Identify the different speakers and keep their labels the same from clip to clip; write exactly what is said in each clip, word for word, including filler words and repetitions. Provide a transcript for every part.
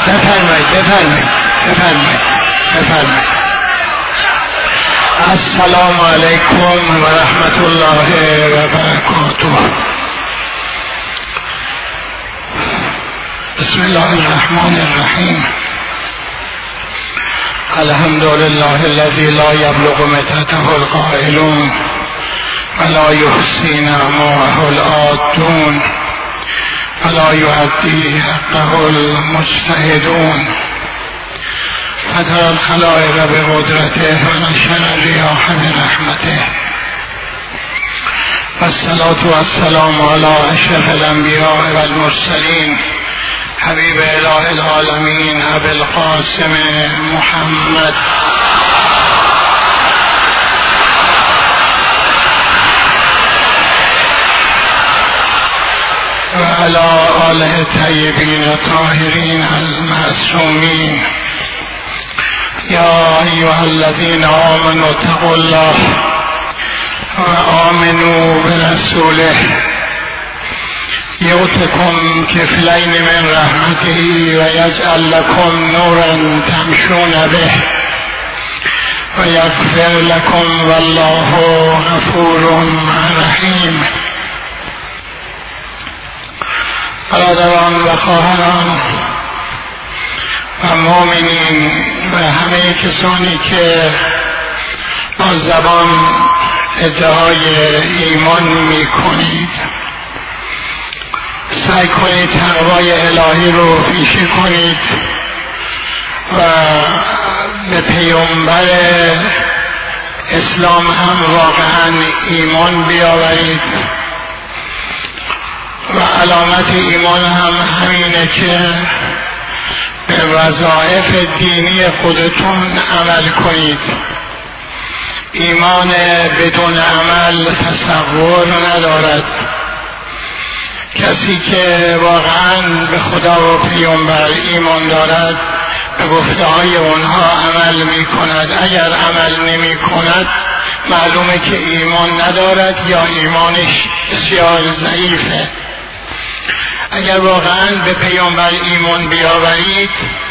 Speaker 1: بفرمایید بفرمایید بفرمایید بفرمایید. السلام علیکم و رحمت الله و برکاته. بسم الله الرحمن الرحیم. الحمد لله الذي لا يبلغ مدته القائلون ولا يحصي نعماءه العادون ولا يؤدي حقه المجتهدون فترى الخلائق بقدرته ونشر الرياح برحمته والصلاة والسلام على أشرف الأنبياء والمرسلين حبيب إله العالمين أبي القاسم محمد وعلى آله الطيبين الطاهرين المعصومين. يا أيها الذين آمنوا اتقوا الله وآمنوا برسوله يؤتكم كفلين من رحمته ويجعل لكم نورا تمشون به ويغفر لكم والله غفور رحيم. برادران و خواهران و مؤمنین و همه کسانی که با زبان ادعای ایمان می کنید، سعی کنید تقوای الهی رو پیشه کنید و به پیامبر اسلام هم واقعا ایمان بیاورید. و علامت ایمان هم همینه که به وظایف دینی خودتون عمل کنید. ایمان بدون عمل تصور ندارد. کسی که واقعا به خدا و پیامبر ایمان دارد به گفته های اونها عمل می کند. اگر عمل نمی کند معلومه که ایمان ندارد یا ایمانش بسیار ضعیفه. اگر واقعا به پیامبر ایمان بیاورید،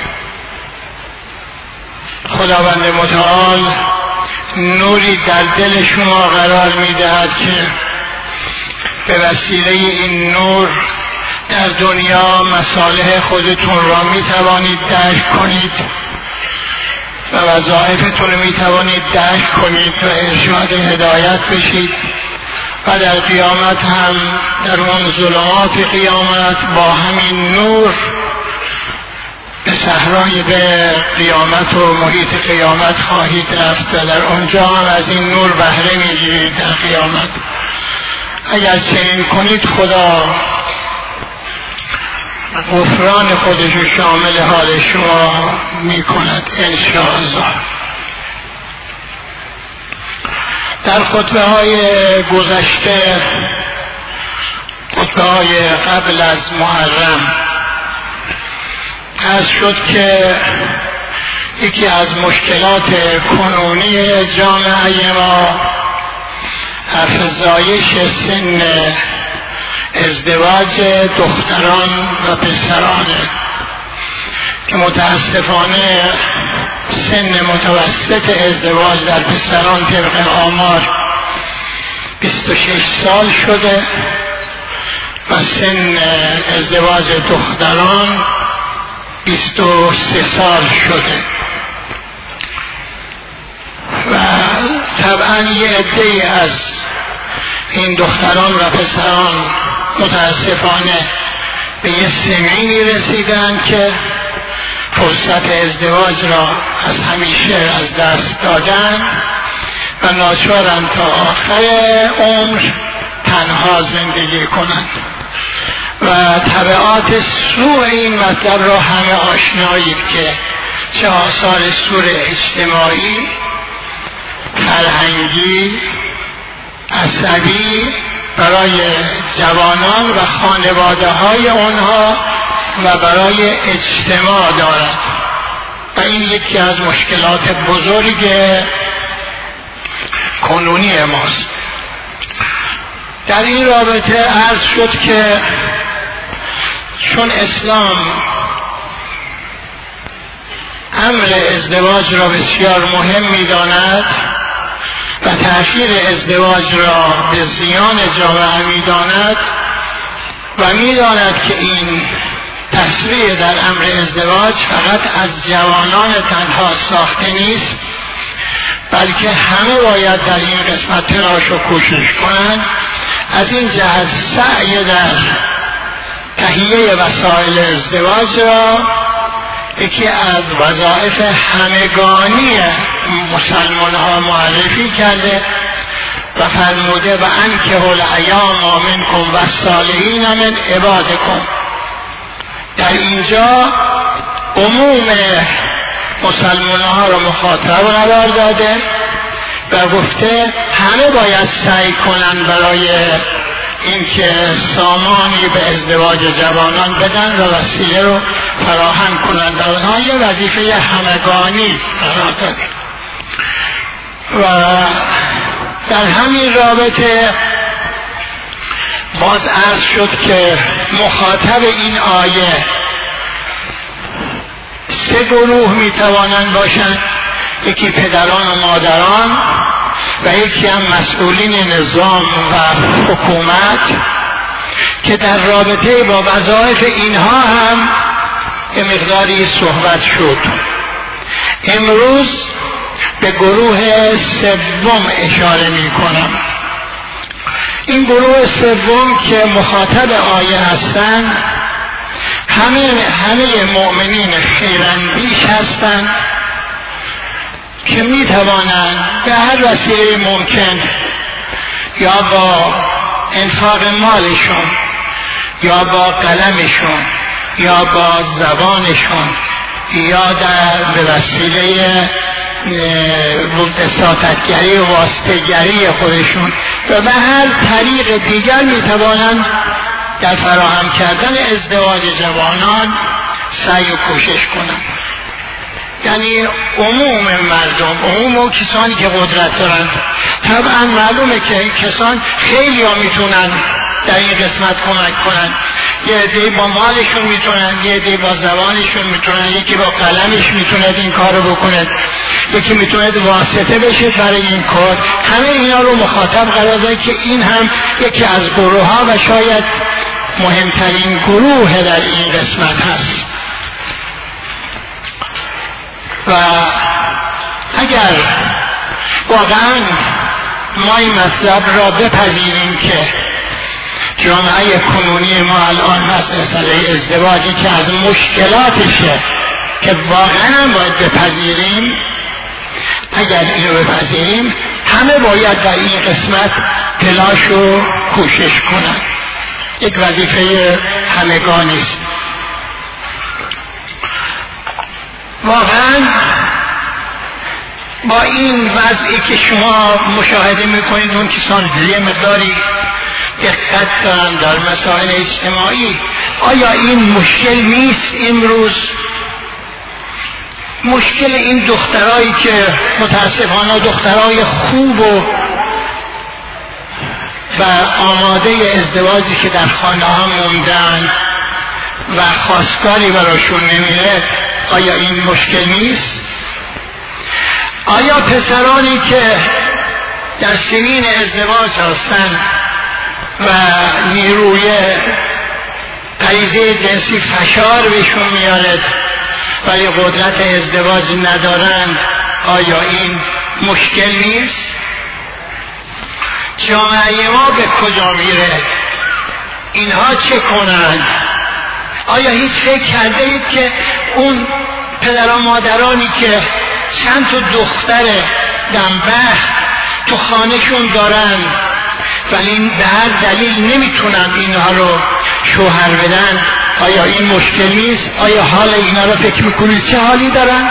Speaker 1: خداوند متعال نوری در دل شما قرار می‌دهد که به وسیله این نور در دنیا مصالح خودتون را می‌توانید درک کنید و وظایفتون را می‌توانید درک کنید و ارشاد هدایت بشید و در قیامت هم در اون ظلمات قیامت با همین نور به صحرای به قیامت و محیط قیامت خواهید رفت و در اونجا هم از این نور بهره میگیرید در قیامت. اگر چنین کنید خدا غفران خودش رو شامل حال شما میکند انشاءالله. در خطبه های گذشته، خطبه های قبل از محرم، عرض شد که یکی از مشکلات کنونی جامعه ما افزایش سن ازدواج دختران و پسرانه که متاسفانه سن متوسط ازدواج در پسران طبق آمار بیست و شش سال شده و سن ازدواج دختران بیست و سه سال شده و طبعا یه عده‌ای از این دختران و پسران متاسفانه به یه سنی رسیدن که فرصت ازدواج را از همیشه از دست دادن و ناچارن تا آخر عمر تنها زندگی کنند و تبعات سوء این مطلب را همه آشنایید که چه آثار سوء اجتماعی، فرهنگی، عصبی برای جوانان و خانواده های آنها و برای اجتماع دارد و این یکی از مشکلات بزرگ کنونی ماست. در این رابطه عرض شد که چون اسلام امر ازدواج را بسیار مهم می‌داند و تأثیر ازدواج را به زیان جامعه می‌داند و می‌داند که این تسریع در امر ازدواج فقط از جوانان تنها ساخته نیست، بلکه همه باید در این قسمت تلاش و کوشش کنند. از این جهت سعی در تهیه وسایل ازدواج را یکی از وظایف همگانی مسلمان ها معرفی کرده و فرموده و انکحوا الایام منکم و الصالحین من عبادکم. در اینجا عموم مسلمان ها را مخاطب قرار داده و گفته همه باید سعی کنند برای اینکه سامانی به ازدواج جوانان بدن و وسیله رو فراهم کنند و اونها یه وظیفه همگانی قرار داده. و در همین رابطه باز عرض شد که مخاطب این آیه سه گروه میتوانند باشند، یکی پدران و مادران و یکی هم مسئولین نظام و حکومت که در رابطه با وظایف اینها هم به مقداری صحبت شد. امروز به گروه سوم اشاره می کنم. این گروه سوم که مخاطب آیه هستند همه همه مؤمنین خیراندیش هستند که می توانند به هر وسیله ممکن یا با انفاق مالشون یا با قلمشون یا با زبانشون یا در به وسیله وساطتگری و واسطه‌گری خودشون و به هر طریق دیگر می توانند در فراهم کردن ازدواج جوانان سعی و کوشش کنند. یعنی عموم مردم، عموم کسانی که قدرت دارند. طبعا معلومه که این کسان خیلی ها میتونن در این قسمت کمک کنن. یه عده با مالشون میتونن، یه عده با زبانشون میتونن، یکی با قلمش میتونه این کارو بکنه، یکی میتونه واسطه بشه برای این کار. همه اینا رو مخاطب قرار داد که این هم یکی از گروه ها و شاید مهمترین گروه در این قسمت هست. و اگر واقعا ما این مطلب را بپذیریم که جامعه کنونی ما الان مسئله ازدواجی که از مشکلاتشه که واقعا باید بپذیریم، اگر اینو بپذیریم همه باید در این قسمت تلاش و کوشش کنند. یک وظیفه همگانی است. واقعا با این وضعی که شما مشاهده میکنید اون کسان یه مقداری دقت دارن در مسائل اجتماعی، آیا این مشکل نیست امروز؟ مشکل این دخترایی که متاسفانه دخترای خوب و و آماده ازدواجی که در خانه ها موندن و خواستگاری براشون نمیره، آیا این مشکل نیست؟ آیا پسرانی که در سنین ازدواج هستند و نیروی غریزه جنسی فشار بهشون میارد ولی قدرت ازدواج ندارند، آیا این مشکل نیست؟ جامعه ما به کجا میره؟ اینها چه کنند؟ آیا هیچ فکر کرده اید که اون پدران مادرانی که چند تا دختر دمبخت تو خانهشون دارن ولی به هر دلیل نمیتونن اینها رو شوهر بدن، آیا این مشکل نیست؟ آیا حال اینا رو فکر میکنید چه حالی دارن؟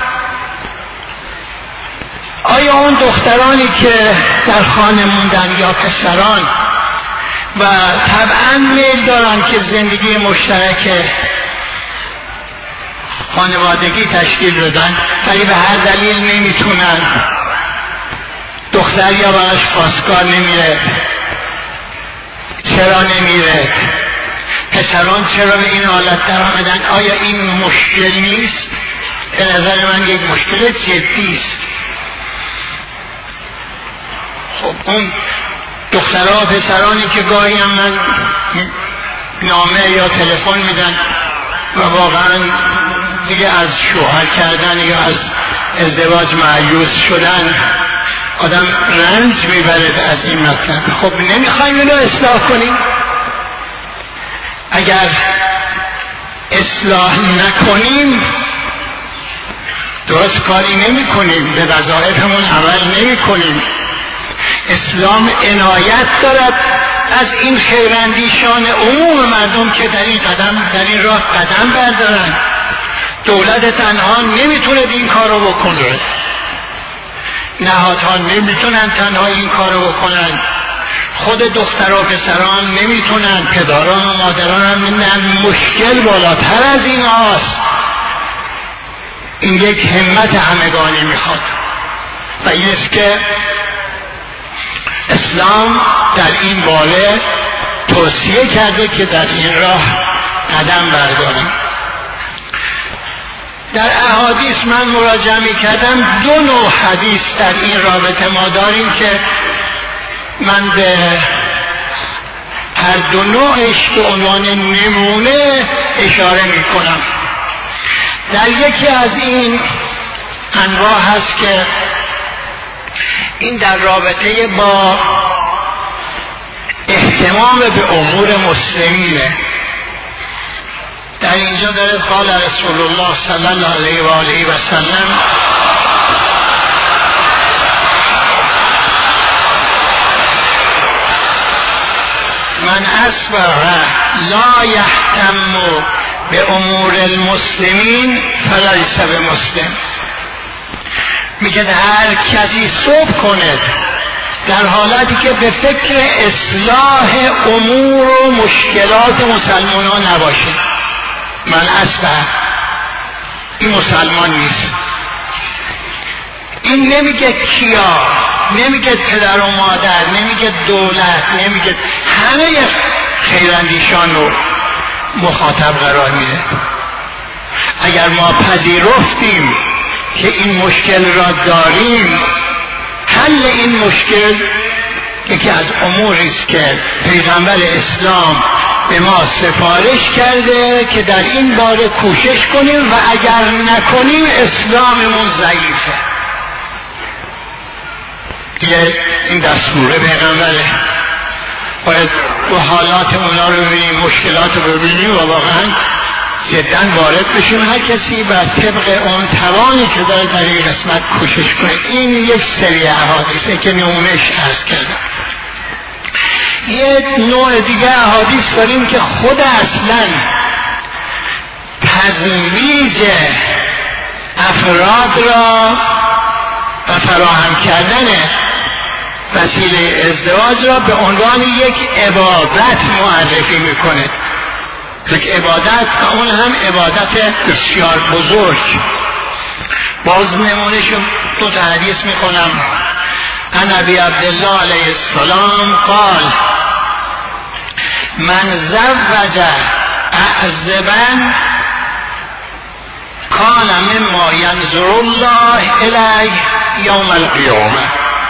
Speaker 1: آیا اون دخترانی که در خانه موندن یا پسران و طبعا میل دارن که زندگی مشترک خانوادگی تشکیل بدن ولی به هر دلیل نمیتونن، دختر یا براش خواستگار نمیره، چرا نمیره؟ پسران چرا به این حالت در آمدن؟ آیا این مشکل نیست؟ به نظر من یک مشکل جدی است. خب اون دخترها و پسرانی که گاهی هم من نامه یا تلفن میدن و واقعا دیگه از شوهر کردن یا از ازدواج مایوس شدن آدم رنج میبره از این مطلب. خب نمیخوایم اینو اصلاح کنیم؟ اگر اصلاح نکنیم درست کاری نمی کنیم، به وظایفمون عمل نمی کنیم. اسلام عنایت دارد از این خیراندیشان عموم مردم که در این قدم در این راه قدم بردارن. دولت تنها نمیتونه این کارو بکنه، نهادها نمیتونن تنها این کارو بکنن، خود دختر و پسران نمیتونن، پدران و مادران هم. مشکل بالاتر از این هاست. این یک همت همگانی میخواد و این است که اسلام در این باره توصیه کرده که در این راه قدم برداریم. در احادیث من مراجعه می کردم، دو نوع حدیث در این رابطه ما داریم که من به هر دو نوعش به عنوان نمونه اشاره می کنم. در یکی از این انواع هست که این در رابطه با اهتمام به امور مسلمینه. در اینجا داره قال رسول الله صلی الله علیه و آله و سلم من اصبح لا یهتم به امور المسلمین فلیس بمسلم. میگه هر کسی صبح کند در حالتی که به فکر اصلاح امور و مشکلات مسلمانان نباشه، من اصبح این مسلمان نیست. این نمیگه کیا، نمیگه پدر و مادر، نمیگه دولت، نمیگه همه خیراندیشان رو مخاطب قرار میده. اگر ما پذیرفتیم که این مشکل را داریم، حل این مشکل یکی از اموری است که پیغمبر اسلام به ما سفارش کرده که در این باره کوشش کنیم و اگر نکنیم اسلاممون ضعیفه. دیگه این دستور پیغمبره. باید تو حالات اونا رو ببینیم، مشکلات رو ببینیم و واقعا جدا وارد بشیم، هر کسی بر طبق اون توانی که داره در این قسمت کوشش کنه. این یک سری احادیثه که نمونهش عرض کردم. یک نوع دیگه احادیث داریم که خود اصلا تزویج افراد را و فراهم کردن وسیله ازدواج را به عنوان یک عبادت معرفی میکنه. یک عبادت و اون هم عبادت بسیار بزرگ. باز نمونهشو دو تا حدیث میکنم. عن ابی عبدالله علیه السلام قال من زوج اعزبا کان مما ینظر الله الیه یوم القیامه.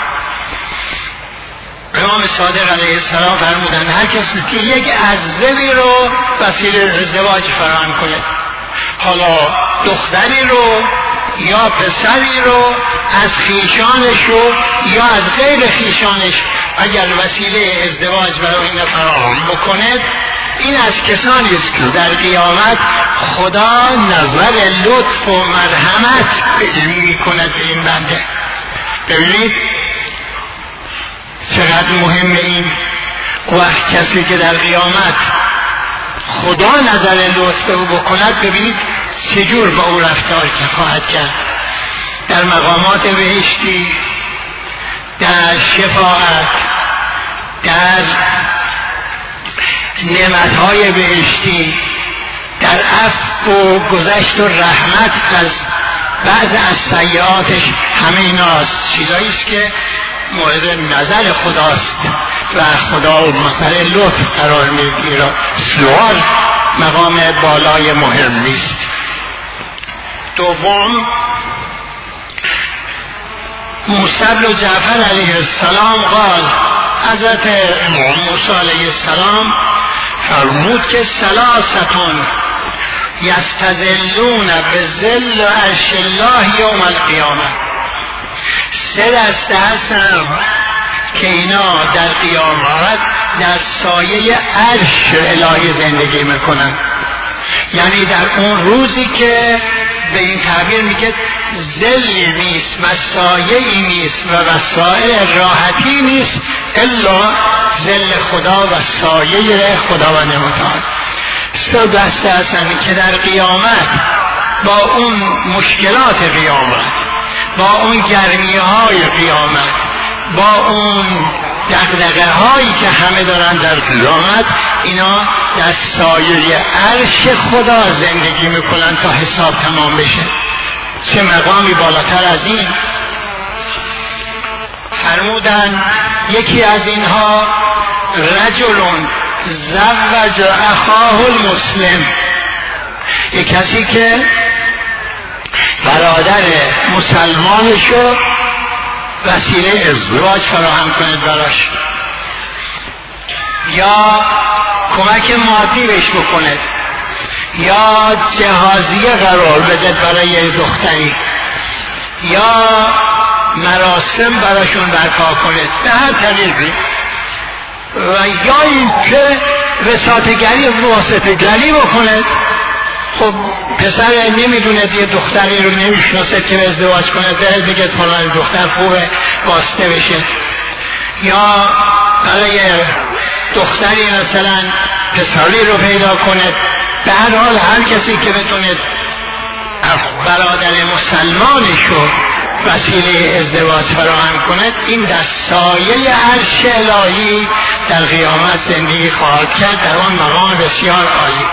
Speaker 1: امام صادق علیه السلام فرمودن هر کسی که یک عزبی رو وسیله ازدواج فراهم کنه، حالا دختری رو یا پسری رو از خیشانش رو یا از غیر خیشانش اگر وسیله ازدواج برای این فراهم بکنه، این از کسانی است که در قیامت خدا نظر لطف و مرحمت می کند به این بنده. ببینید چقدر مهمه این. وقت کسی که در قیامت خدا نظر لطف او بکند، ببینید چجور با او رفتار که خواهد کرد. در مقامات بهشتی، در شفاعت، در نعمتهای بهشتی، در عفو و گذشت و رحمت از بعض از سیئاتش، همه ایناست چیزایی است که مورد نظر خداست و خدا مثل لطف قرار میگیره. سوال مقام بالای مهم نیست. دوم، موسی بن جعفر علیه السلام قال، حضرت موسی علیه السلام فرمود که ثلاثتون یستظلون بظل عرش الله یوم القیامه، سه دسته هستن که اینا در قیامت در سایه عرش الهی زندگی میکنن. یعنی در اون روزی که به این تعبیر میگه ظلی نیست و سایه‌ای نیست و وسائل راحتی نیست الا ظل خدا و سایه خداوند متعال. سه دسته هستن که در قیامت با اون مشکلات قیامت، با اون گرمی های قیامت، با اون دغدغه هایی که همه دارن در قیامت، اینا در سایه عرش خدا زندگی میکنن تا حساب تمام بشه. چه مقامی بالاتر از این. فرمودن یکی از اینها رجلون زوج اخاه المسلم، یک کسی که برادر مسلمانشو وسیله ازدواج فراهم کنید براش، یا کمک مادی بهش بکنید، یا جهازیه قرار بده برای دختری، یا مراسم براشون برپا کنید به هر طریقی، و یا اینکه وساطه‌گری و واسطه‌گری بکنید. خب پسر نمیدونه یه دختری رو نمیشناسه که ازدواج کنه، بره بگه فلان دختر خوبه واسطه بشه، یا برای دختری مثلا پسری رو پیدا کنه. به هر حال هر کسی که بتونه برادر مسلمانش رو وسیله ازدواج فراهم کنه، این در سایه عرش الهی در قیامت زندگی خواهد کرد در آن مقام بسیار عالی.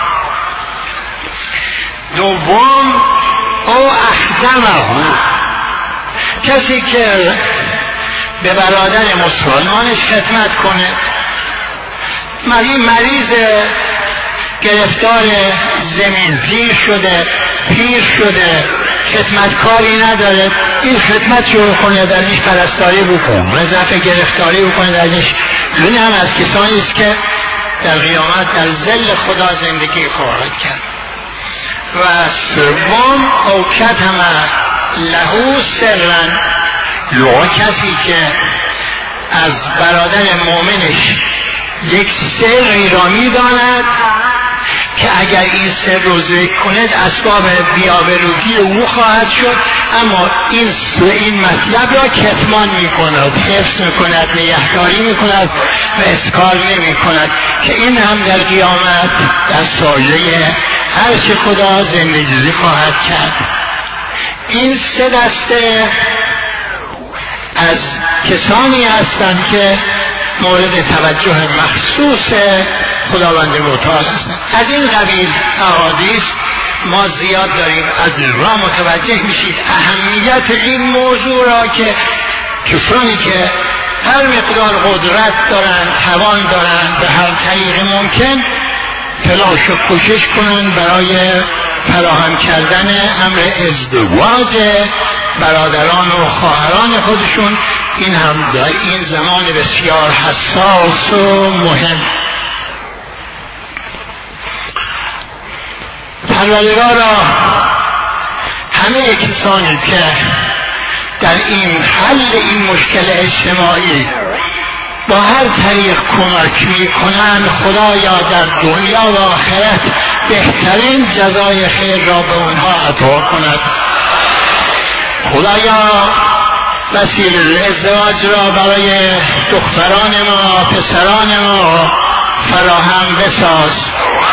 Speaker 1: دوم، او اخدمه، کسی که به برادر مسلمانش خدمت کنه. مریض گرفتار زمینگیر شده، پیر شده، خدمتکاری نداره، این خدمت شروع کنه، درش پرستاری بکنه، رضعف گرفتاری بکنه درش. این هم از کسانی است که در قیامت در ظل خدا زندگی خواهد کرد. و سوم، او کتم له سرا، یا کسی که از برادر مؤمنش یک سری را می‌داند که اگر این سر رو ذکر کند اسباب بی‌آبرویی او خواهد شد، اما این این مطلب را کتمان می‌کند، حفظ می‌کند، نگهداری می‌کند و اسکار نمی‌کند، که این هم در قیامت در سایه عرش خدا زندگی خواهد کرد. این سه دسته از کسانی هستند که مورد توجه مخصوص خداوند متعال هستند. از این قبیل احادیث ما زیاد داریم، از این را متوجه میشید اهمیت این موضوع را که کسانی که هر مقدار قدرت دارن، توان دارن، به هر طریق ممکن تلاش و کوشش کنن برای فراهم کردن امر ازدواج برادران و خواهران خودشون. این هم در این زمان بسیار حساس و مهم. پروردگارا همه کسانی که در این حل این مشکل اجتماعی با هر طریق کمک میکنن، خدایا در دنیا و آخرت بهترین جزای خیر را به اونها عطا کند. خدایا وسیله ازدواج را برای دختران ما، پسران ما فراهم بساز.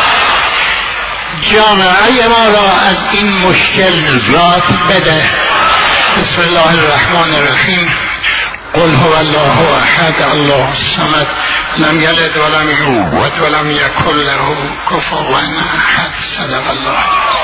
Speaker 1: جامعه ما را از این مشکل نجات بده. بسم الله الرحمن الرحیم. قل هو الله احد الله الصمد لم یلد ولم یولد ولم یکن له کفوا احد. صدق الله.